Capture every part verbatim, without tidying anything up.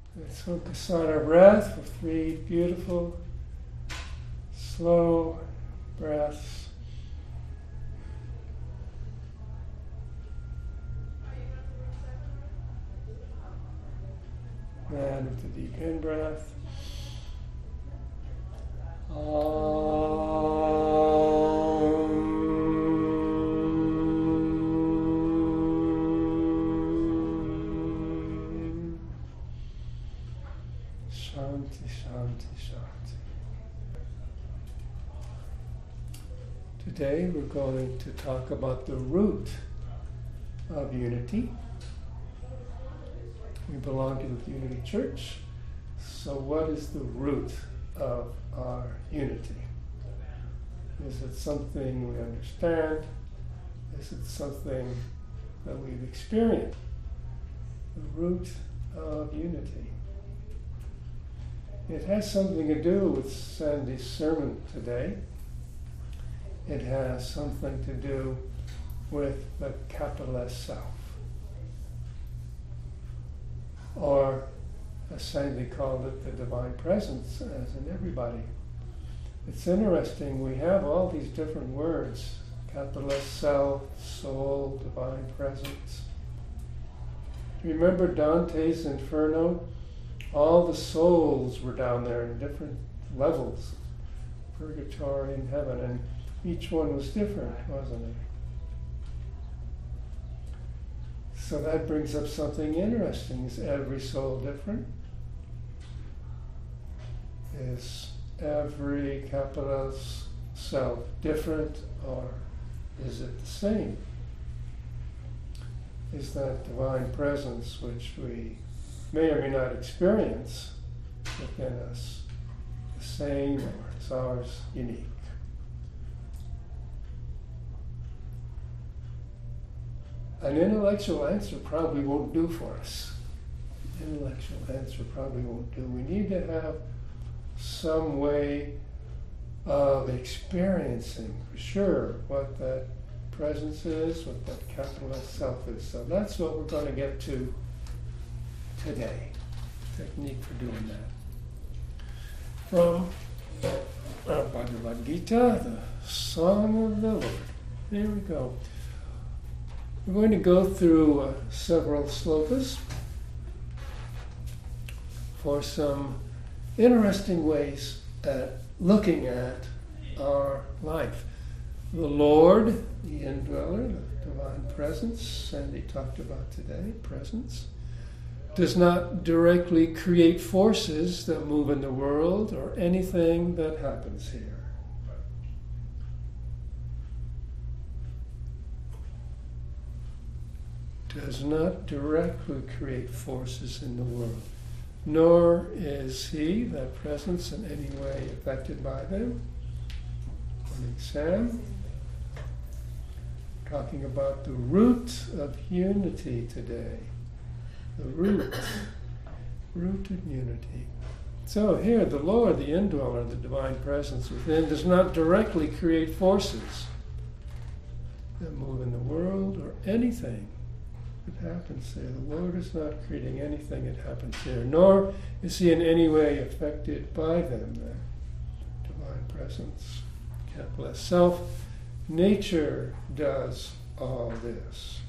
Let's focus on our breath for three beautiful, slow breaths. And with the deep in breath. Shanti, Shanti, Shanti. Today we're going to talk about the root of unity. We belong to the Unity Church, so what is the root of our unity? Is it something we understand? Is it something that we've experienced? The root of unity. It has something to do with Sandy's sermon today. It has something to do with the capital S self. Or, as Sandy called it, the divine presence, as in everybody. It's interesting, we have all these different words, capital S self, soul, divine presence. Remember Dante's Inferno? All the souls were down there in different levels, purgatory and heaven, and each one was different, wasn't it? So that brings up something interesting. Is every soul different? Is every capital S self different, or is it the same? Is that divine presence which we may or may not experience within us the same, or is ours unique? An intellectual answer probably won't do for us. Intellectual answer probably won't do. We need to have some way of experiencing for sure what that presence is, what that capital S self is. So that's what we're going to get to today. Technique for doing that. From uh, Bhagavad Gita, the Song of the Lord. There we go. We're going to go through uh, several slokas for some interesting ways at looking at our life. The Lord, the indweller, the divine presence, Sandy talked about today, presence, does not directly create forces that move in the world or anything that happens here. Does not directly create forces in the world, nor is he, that presence, in any way affected by them. Morning, Sam. Talking about the root of unity today. The root, root of unity. So here, the Lord, the indweller, the divine presence within, does not directly create forces that move in the world or anything that happens there. The Lord is not creating anything that happens here, nor is he in any way affected by them. The divine presence, capital S self. Nature does all this.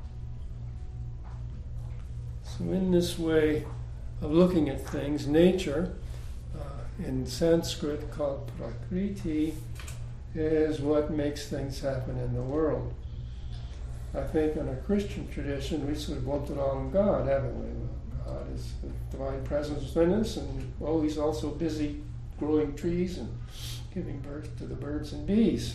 So in this way of looking at things, nature, uh, in Sanskrit called prakriti, is what makes things happen in the world. I think in a Christian tradition, we sort of lumped it all on God, haven't we? God is the divine presence within us, and oh, he's also busy growing trees and giving birth to the birds and bees.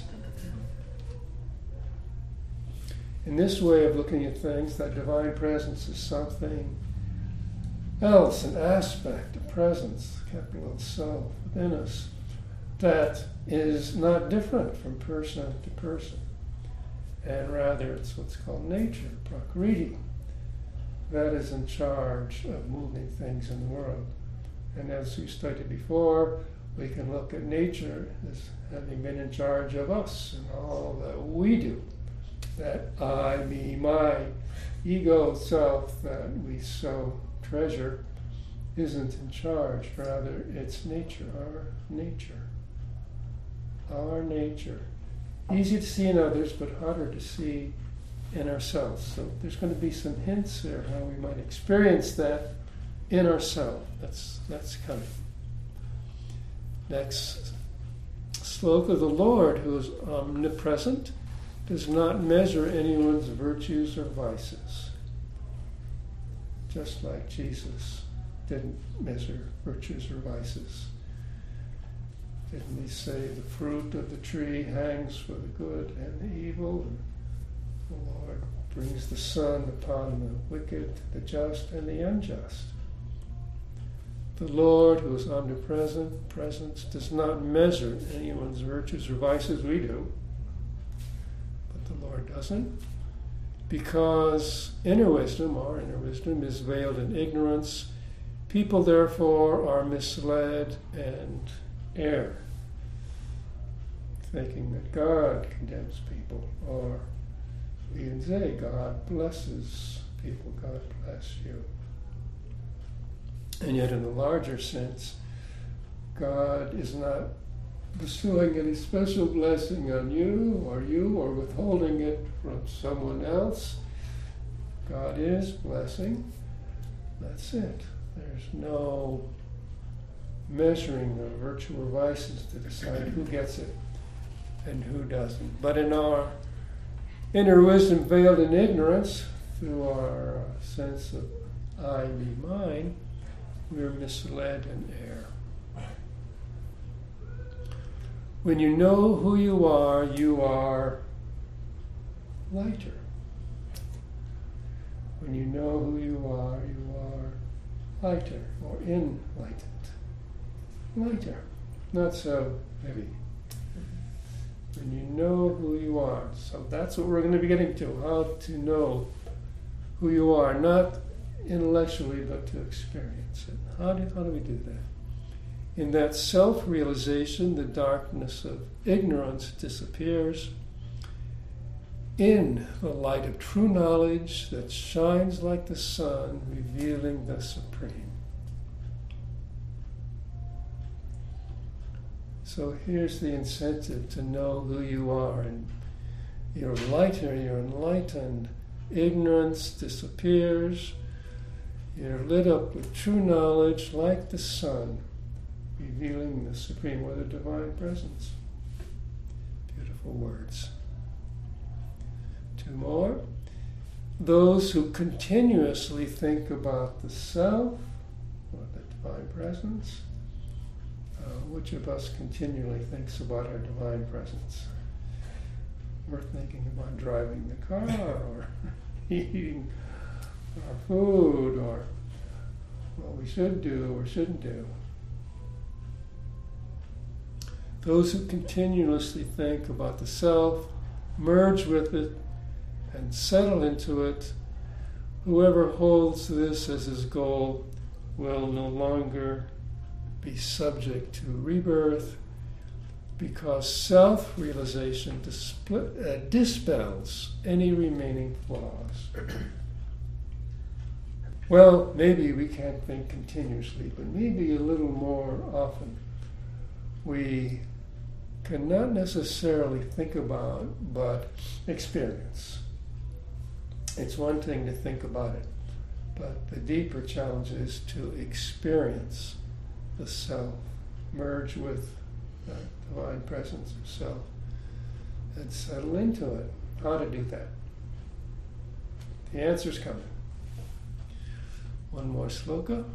In this way of looking at things, that divine presence is something else, an aspect, a presence, capital self within us, that is not different from person to person. And rather, it's what's called nature, prakriti, that is in charge of moving things in the world. And as we studied before, we can look at nature as having been in charge of us and all that we do. That I, me, my ego self that we so treasure isn't in charge. Rather, it's nature, our nature. Our nature. Easy to see in others, but harder to see in ourselves. So there's going to be some hints there how we might experience that in ourselves. That's, that's coming. Next sloka, the Lord, who is omnipresent, does not measure anyone's virtues or vices. Just like Jesus didn't measure virtues or vices. Didn't he say the fruit of the tree hangs for the good and the evil? And the Lord brings the sun upon the wicked, the just, and the unjust. The Lord, who is omnipresent, presence, does not measure anyone's virtues or vices. We do. But the Lord doesn't. Because inner wisdom, our inner wisdom, is veiled in ignorance. People, therefore, are misled and err, thinking that God condemns people, or we can say God blesses people, God bless you. And yet in the larger sense, God is not bestowing any special blessing on you or you or withholding it from someone else. God is blessing. That's it. There's no measuring of virtue or vices to decide who gets it and who doesn't. But in our inner wisdom veiled in ignorance, through our uh, sense of I, me, mine, we're misled and err. When you know who you are, you are lighter. When you know who you are, you are lighter or enlightened. Lighter, not so heavy. When you know who you are. So that's what we're going to be getting to, how to know who you are, not intellectually, but to experience it. How do, how do we do that? In that self-realization, the darkness of ignorance disappears. In the light of true knowledge that shines like the sun, revealing the Supreme. So here's the incentive to know who you are. And you're lighter, you're enlightened. Ignorance disappears. You're lit up with true knowledge like the sun, revealing the Supreme, or the Divine Presence. Beautiful words. Two more. Those who continuously think about the self, or the Divine Presence. Uh, which of us continually thinks about our Divine Presence? We're thinking about driving the car, or eating our food, or what we should do or shouldn't do. Those who continuously think about the self, merge with it, and settle into it, whoever holds this as his goal will no longer be subject to rebirth, because self-realization displ- uh, dispels any remaining flaws. Well, maybe we can't think continuously, but maybe a little more often. We cannot necessarily think about, but experience. It's one thing to think about it, but the deeper challenge is to experience the self, merge with the Divine Presence of self, and settle into it. How to do that? The answer's coming. One more sloka.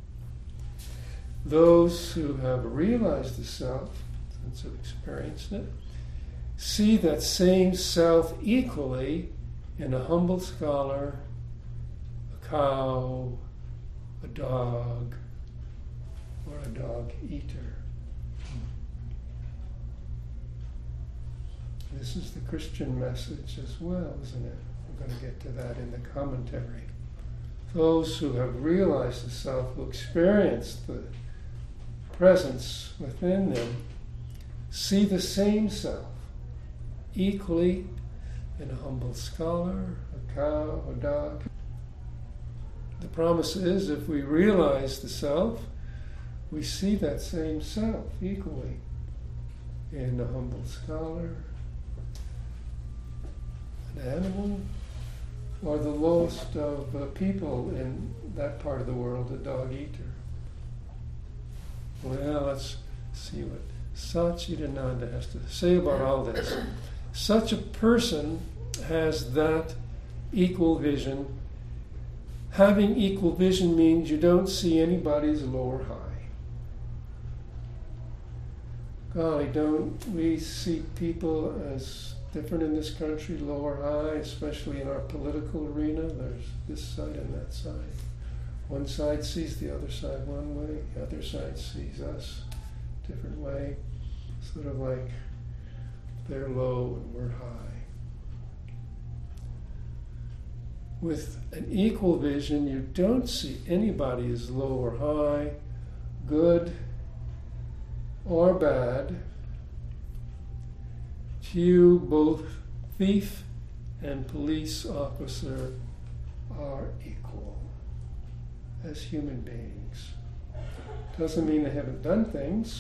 Those who have realized the self, since have experienced it, see that same self equally in a humble scholar, a cow, a dog, or a dog eater. This is the Christian message as well, isn't it? We're going to get to that in the commentary. Those who have realized the self, who experience the presence within them, see the same self equally in a humble scholar, a cow, a dog. the promise is if we realize the self, we see that same self equally in the humble scholar, an animal, or the lowest of uh, people in that part of the world, the dog eater. Well, let's see what Satchidananda has to say about all this. Such a person has that equal vision. Having equal vision means you don't see anybody as low or high. Golly, don't we see people as different in this country, low or high, especially in our political arena? There's this side and that side. One side sees the other side one way, the other side sees us a different way. Sort of like they're low and we're high. With an equal vision, you don't see anybody as low or high, good or bad. To you, both thief and police officer are equal as human beings. Doesn't mean they haven't done things.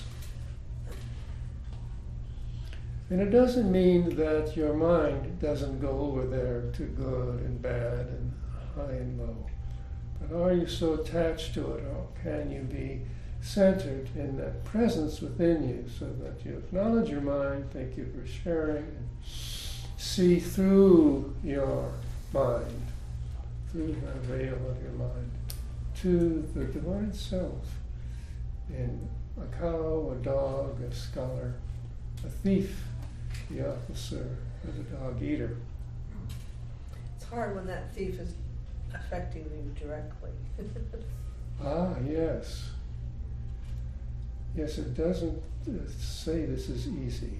And it doesn't mean that your mind doesn't go over there to good and bad and high and low. But are you so attached to it, or can you be centered in that presence within you so that you acknowledge your mind, thank you for sharing, and see through your mind, through the veil of your mind, to the divine self in a cow, a dog, a scholar, a thief, the officer, or the dog eater. It's hard when that thief is affecting you directly. Ah, yes. Yes, it doesn't uh, say this is easy.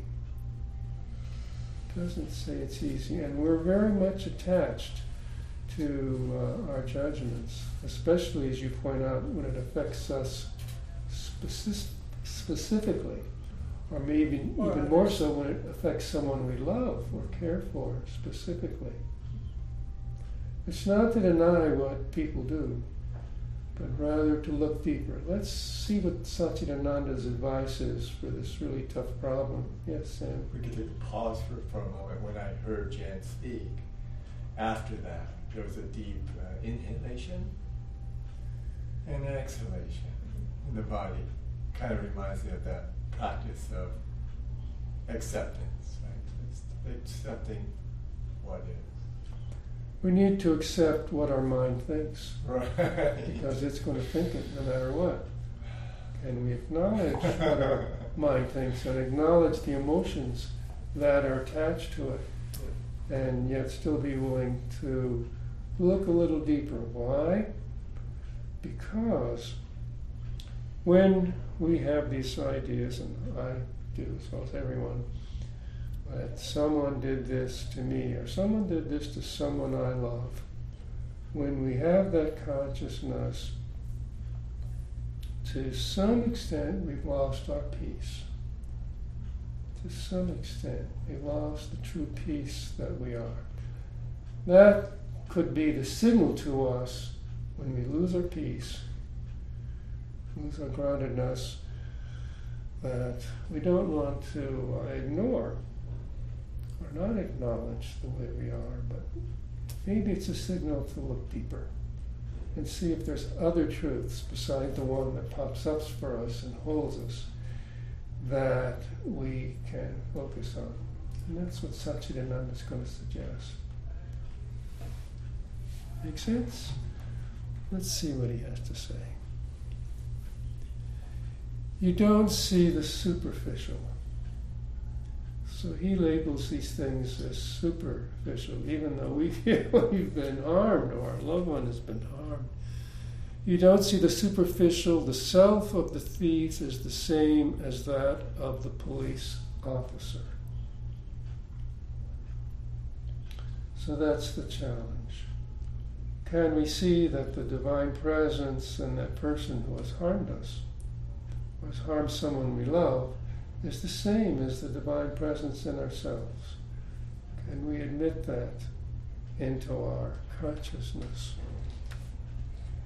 It doesn't say it's easy. And we're very much attached to uh, our judgments, especially, as you point out, when it affects us speci- specifically. Or maybe or even others. more so when it affects someone we love or care for specifically. It's not to deny what people do, but rather to look deeper. Let's see what Satchidananda's advice is for this really tough problem. Yes, Sam? We could take a pause for, for a moment. When I heard Jan speak, after that, there was a deep uh, inhalation and an exhalation in the body. Kind of reminds me of that practice of acceptance, right? It's accepting what is. We need to accept what our mind thinks, Right. because it's going to think it no matter what. And we acknowledge what our mind thinks and acknowledge the emotions that are attached to it, and yet still be willing to look a little deeper. Why? Because when we have these ideas, and I do as well as everyone, that someone did this to me, or someone did this to someone I love, when we have that consciousness, to some extent we've lost our peace. To some extent we've lost the true peace that we are. That could be the signal to us when we lose our peace, lose our groundedness, that we don't want to uh, ignore or not acknowledge the way we are, but maybe it's a signal to look deeper and see if there's other truths beside the one that pops up for us and holds us that we can focus on. And that's what Satchidananda is going to suggest. Make sense? Let's see what he has to say. You don't see the superficial. So he labels these things as superficial, even though we feel we've been harmed or our loved one has been harmed. You don't see the superficial. The self of the thief is the same as that of the police officer. So that's the challenge. Can we see that the divine presence in that person who has harmed us, who has harmed someone we love, is the same as the divine presence in ourselves? Can we admit that into our consciousness?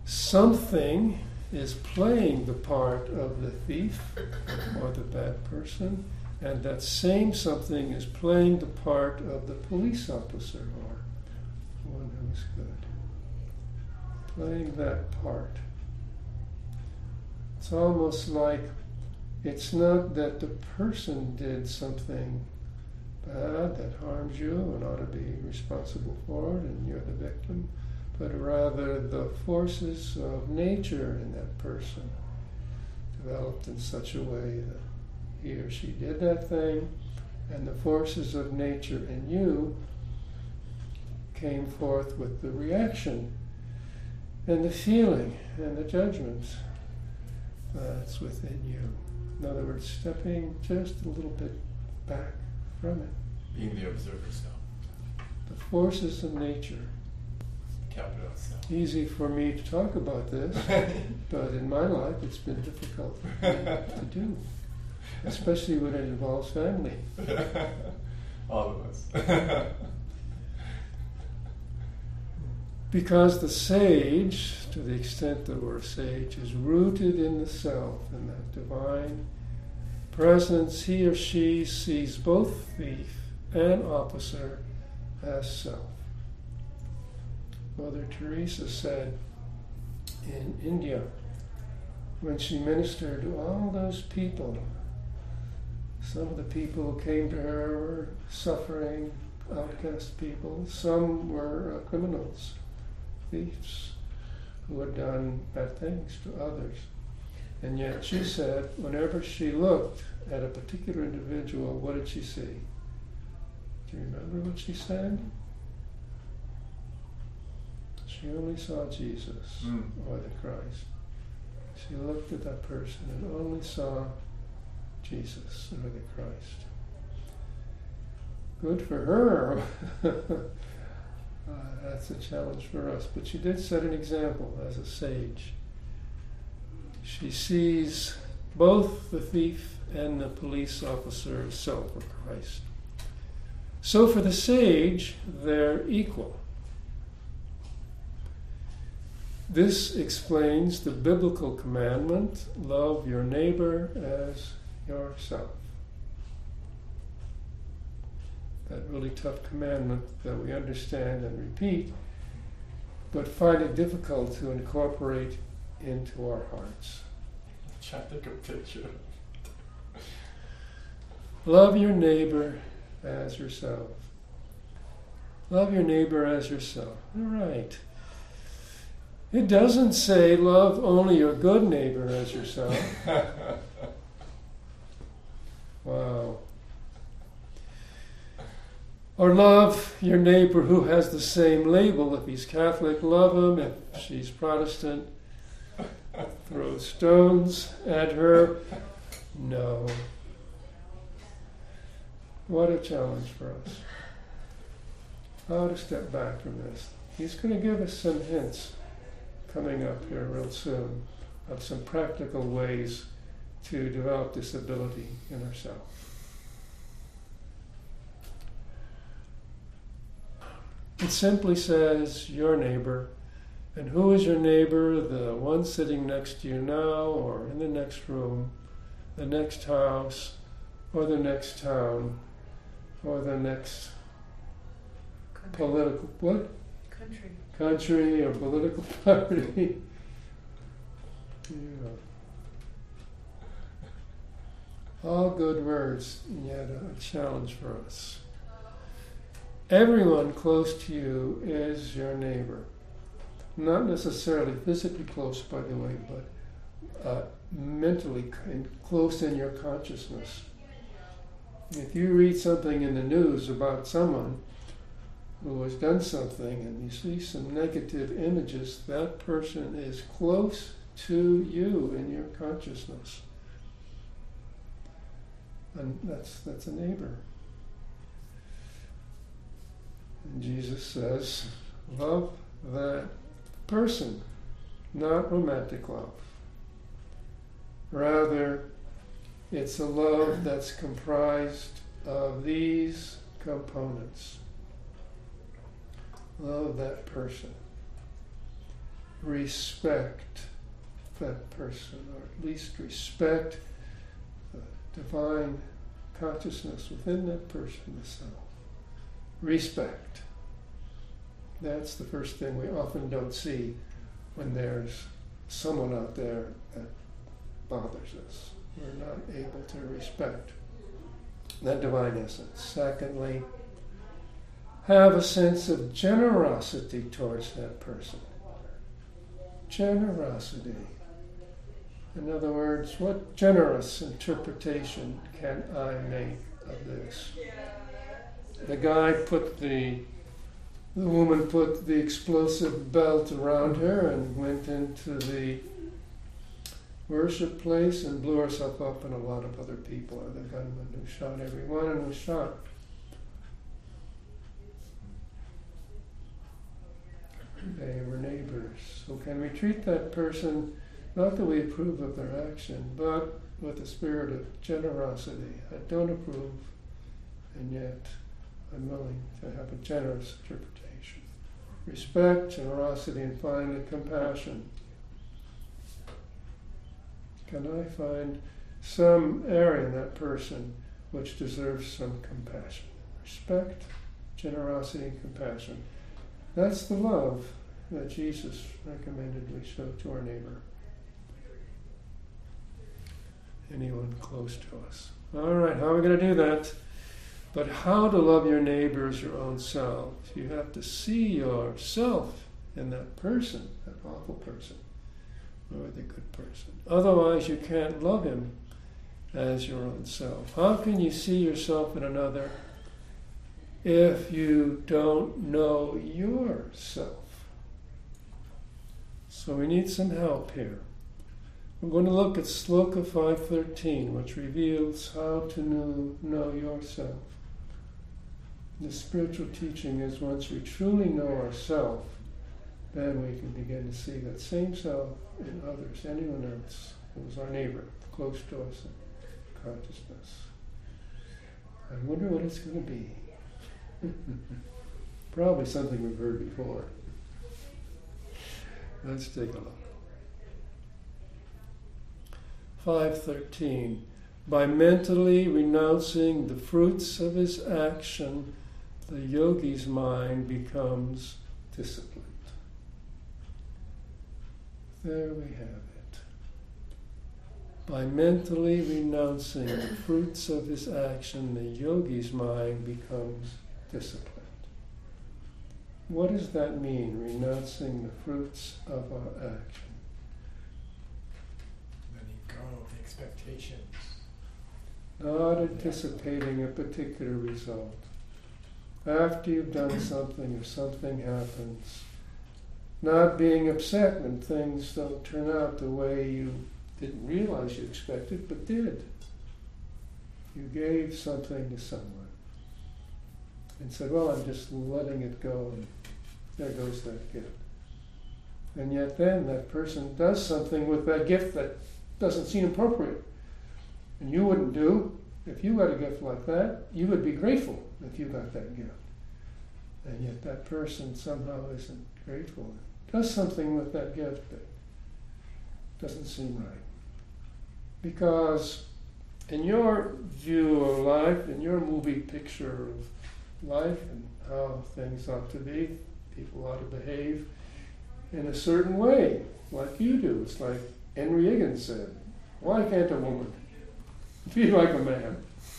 something is playing the part of the thief or the bad person, and that same something is playing the part of the police officer or one who's good. Playing that part. It's almost like it's not that the person did something bad that harms you and ought to be responsible for it and you're the victim, but rather the forces of nature in that person developed in such a way that he or she did that thing, and the forces of nature in you came forth with the reaction and the feeling and the judgment that's within you. In other words, stepping just a little bit back from it. Being the observer self. The forces of nature. Capital self. Easy for me to talk about this, but in my life it's been difficult for me to do, especially when it involves family. All of us. Because the sage, to the extent that we're a sage, is rooted in the self, in that divine presence. He or she sees both thief and officer as self. Mother Teresa said in India, when she ministered to all those people, some of the people who came to her were suffering, outcast people. Some were uh, criminals, thieves, who had done bad things to others. And yet she said, whenever she looked at a particular individual, what did she see? Do you remember what she said? She only saw Jesus mm. or the Christ. She looked at that person and only saw Jesus or the Christ. Good for her. uh, that's a challenge for us. But she did set an example as a sage. She sees both the thief and the police officer as self or Christ. So for the sage, they're equal. This explains the biblical commandment, love your neighbor as yourself. That really tough commandment that we understand and repeat, but find it difficult to incorporate into our hearts. Try to take a picture. Love your neighbor as yourself. Love your neighbor as yourself. All right. It doesn't say love only your good neighbor as yourself. Wow. Or love your neighbor who has the same label. If he's Catholic, love him. If she's Protestant, throw stones at her. No. What a challenge for us. How to step back from this. He's going to give us some hints coming up here real soon of some practical ways to develop this ability in ourselves. It simply says your neighbor. And who is your neighbor? The one sitting next to you now, or in the next room, the next house, or the next town, or the next Country. political, what? Country. Country or political party. Yeah. All good words, and yet a challenge for us. Everyone close to you is your neighbor. Not necessarily physically close, by the way, but uh, mentally in, close in your consciousness. If you read something in the news about someone who has done something and you see some negative images, that person is close to you in your consciousness. And that's that's a neighbor. And Jesus says, love that person, not romantic love. Rather, it's a love that's comprised of these components. Love that person. respect that person, or at least respect the divine consciousness within that person, the self. Respect. That's the first thing we often don't see when there's someone out there that bothers us. We're not able to respect that divine essence. Secondly, have a sense of generosity towards that person. Generosity. In other words, what generous interpretation can I make of this? The guy put the, the woman put the explosive belt around her and went into the worship place and blew herself up, and a lot of other people are the gunman who shot everyone and was shot. They were neighbors. So can we treat that person, not that we approve of their action, but with a spirit of generosity? I don't approve, and yet I'm willing to have a generous interpretation. Respect, generosity, and finally compassion. Can I find some area in that person which deserves some compassion? Respect, generosity, and compassion. That's the love that Jesus recommended we show to our neighbor. Anyone close to us. All right, how are we going to do that? But how to love your neighbor as your own self? You have to see yourself in that person, that awful person, or the good person. Otherwise, you can't love him as your own self. How can you see yourself in another if you don't know yourself? So we need some help here. We're going to look at Sloka five thirteen, which reveals how to know, know yourself. The spiritual teaching is once we truly know ourselves, then we can begin to see that same self in others, anyone else who is our neighbor, close to us in consciousness. I wonder what it's going to be. Probably something we've heard before. Let's take a look. five thirteen. By mentally renouncing the fruits of his action, the yogi's mind becomes disciplined. There we have it. By mentally renouncing the fruits of his action, the yogi's mind becomes disciplined. What does that mean, renouncing the fruits of our action? Letting go of expectations. Not anticipating a particular result. After you've done something, if something happens, not being upset when things don't turn out the way you didn't realize you expected, but did. You gave something to someone and said, well, I'm just letting it go, and there goes that gift. And yet then that person does something with that gift that doesn't seem appropriate. And you wouldn't do. If you got a gift like that, you would be grateful if you got that gift. And yet that person somehow isn't grateful. Does something with that gift that doesn't seem right. Because in your view of life, in your movie picture of life and how things ought to be, people ought to behave in a certain way, like you do. It's like Henry Higgins said, why can't a woman be like a man?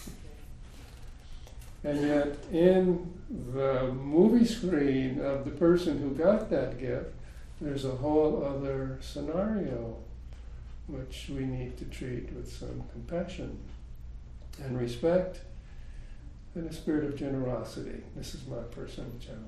And yet in the movie screen of the person who got that gift, there's a whole other scenario which we need to treat with some compassion and respect and a spirit of generosity. This is my personal challenge.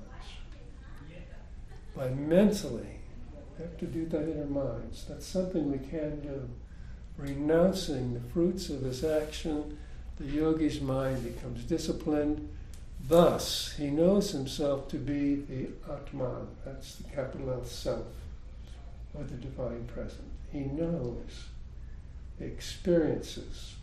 By mentally, we have to do that in our minds. That's something we can do. Renouncing the fruits of his action, the yogi's mind becomes disciplined. Thus, he knows himself to be the Atman, that's the capital L self, or the divine present. He knows, experiences.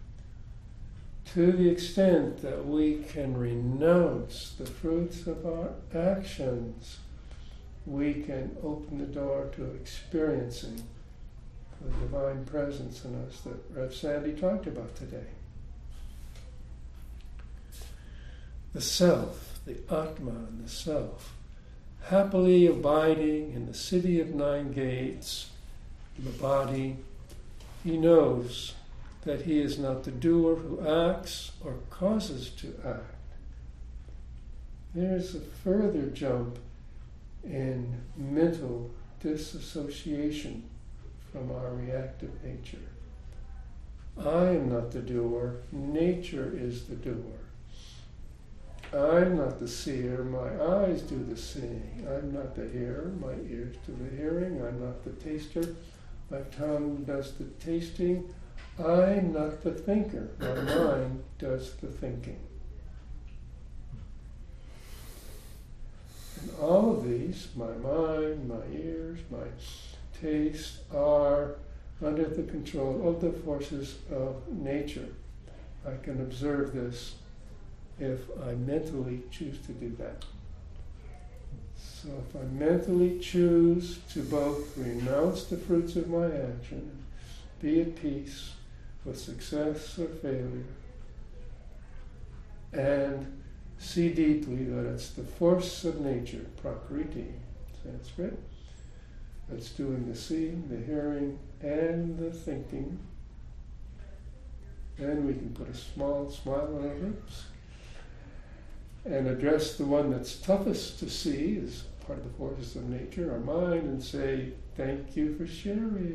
To the extent that we can renounce the fruits of our actions, we can open the door to experiencing the divine presence in us that Rev Sandy talked about today. The self, the Atman, the self, happily abiding in the city of nine gates, the body, he knows that he is not the doer who acts or causes to act. There's a further jump in mental disassociation from our reactive nature. I am not the doer, nature is the doer. I'm not the seer, my eyes do the seeing. I'm not the hearer, my ears do the hearing. I'm not the taster, my tongue does the tasting. I'm not the thinker, my mind does the thinking. And all of these, my mind, my ears, my taste, are under the control of the forces of nature. I can observe this if I mentally choose to do that. So if I mentally choose to both renounce the fruits of my action, be at peace with success or failure, and see deeply that it's the force of nature, prakriti, Sanskrit, that's doing the seeing, the hearing, and the thinking, then we can put a small smile on our lips and address the one that's toughest to see as part of the forces of nature, our mind, and say, thank you for sharing.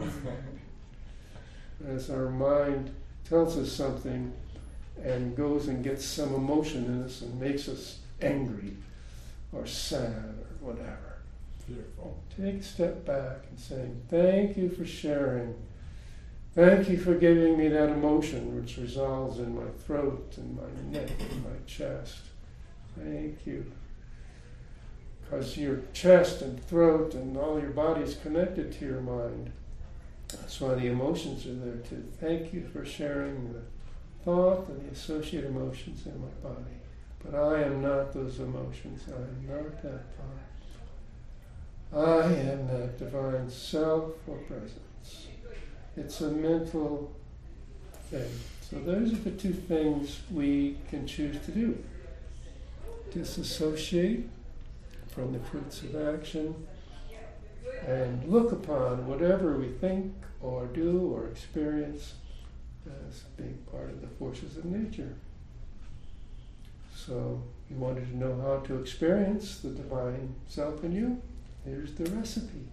As our mind tells us something and goes and gets some emotion in us and makes us angry or sad or whatever. Beautiful. Take a step back and saying, thank you for sharing. Thank you for giving me that emotion which resolves in my throat and my neck and my chest. Thank you. Because your chest and throat and all your body is connected to your mind. That's why the emotions are there too. Thank you for sharing the thought and the associated emotions in my body. But I am not those emotions. I am not that thought. I am that divine self or presence. It's a mental thing. So those are the two things we can choose to do. Disassociate from the fruits of action and look upon whatever we think or do or experience as being part of the forces of nature. So you wanted to know how to experience the divine self in you? Here's the recipe.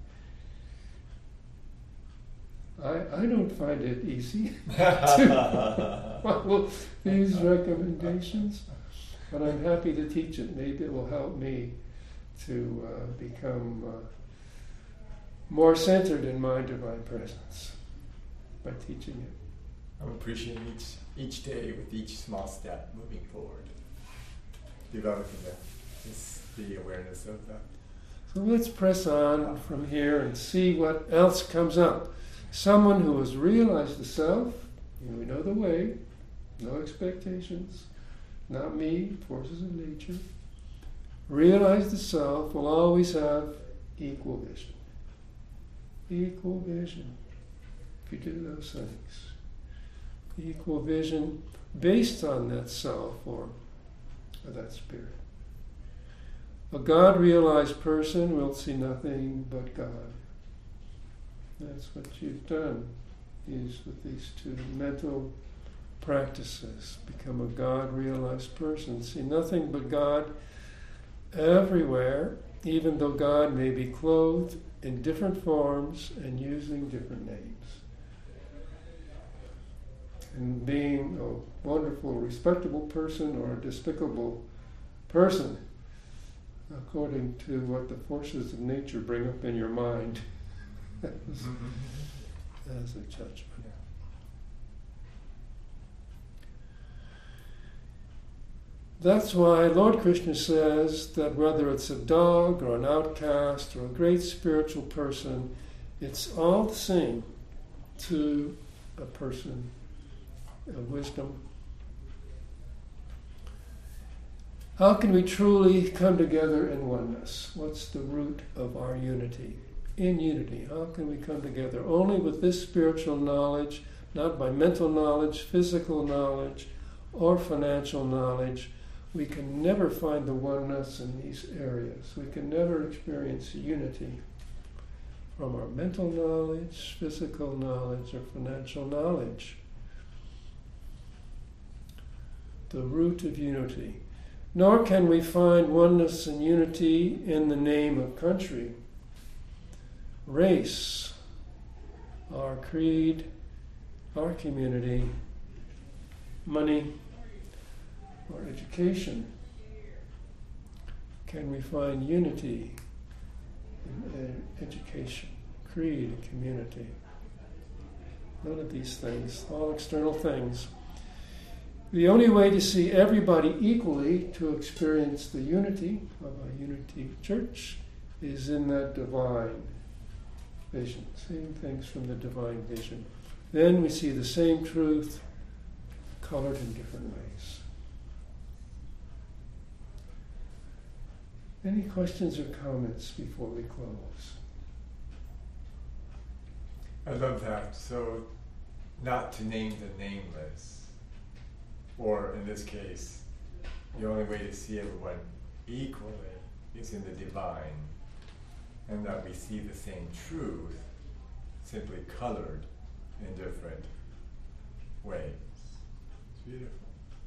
I, I don't find it easy to follow these recommendations, but I'm happy to teach it. Maybe it will help me to uh, become uh, more centered in my divine presence by teaching it. I'm appreciating each each day with each small step moving forward, developing the, this, the awareness of that. So let's press on from here and see what else comes up. Someone who has realized the self, and we know the way, no expectations, not me, forces of nature. Realize the self will always have equal vision. Equal vision, if you do those things. Equal vision based on that self or, or that spirit. A God-realized person will see nothing but God. That's what you've done, is with these two mental practices. Become a God-realized person. See nothing but God everywhere, even though God may be clothed in different forms and using different names. And being a wonderful, respectable person or a despicable person, according to what the forces of nature bring up in your mind as, as a judgment. That's why Lord Krishna says that whether it's a dog or an outcast or a great spiritual person, it's all the same to a person of wisdom. How can we truly come together in oneness? What's the root of our unity? In unity, how can we come together? Only with this spiritual knowledge, not by mental knowledge, physical knowledge, or financial knowledge. We can never find the oneness in these areas. We can never experience unity from our mental knowledge, physical knowledge, or financial knowledge. The root of unity. Nor can we find oneness and unity in the name of country, race, our creed, our community, money, or education. Can we find unity in education, creed, and community? None of these things, all external things. The only way to see everybody equally, to experience the unity of a unity church, is in that divine vision, seeing things from the divine vision. Then we see the same truth colored in different ways. Any questions or comments before we close? I love that. So, not to name the nameless, or in this case, the only way to see everyone equally is in the divine, and that we see the same truth, simply colored in different ways. It's beautiful.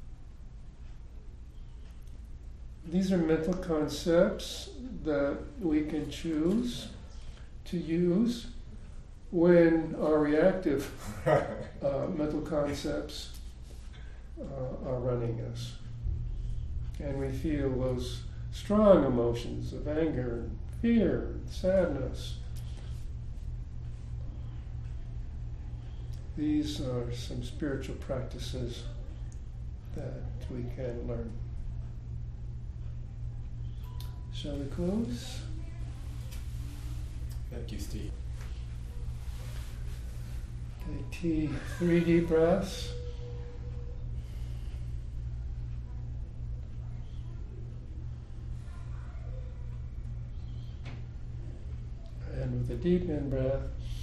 These are mental concepts that we can choose to use when our reactive uh, mental concepts uh, are running us. And we feel those strong emotions of anger and fear and sadness. These are some spiritual practices that we can learn. Shall we close? Thank you, Steve. Okay, T, three deep breaths. And with a deep in breath.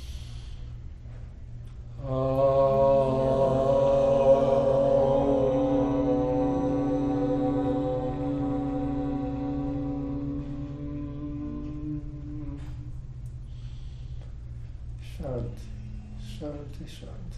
Shanti, Shanti, Shanti.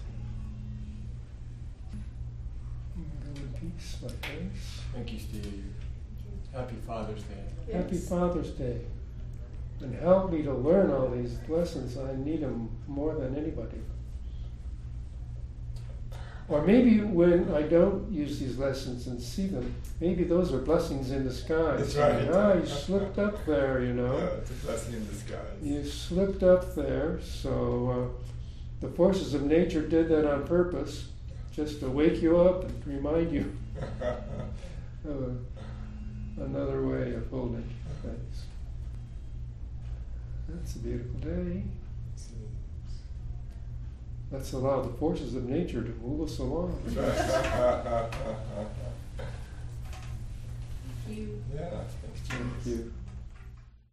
You can go in peace, my friends. Thank you, Steve. Happy Father's Day. Yes. Happy Father's Day. And help me to learn all these lessons. I need them more than anybody. Or maybe when I don't use these lessons and see them, maybe those are blessings in disguise. That's right. Ah, you slipped up there, you know. Yeah, it's a blessing in disguise. You slipped up there, so uh, the forces of nature did that on purpose, just to wake you up and remind you of a, another way of holding things. That's a beautiful day. Let's allow the forces of nature to move us along. Thank you. Yeah, thanks, Thank you.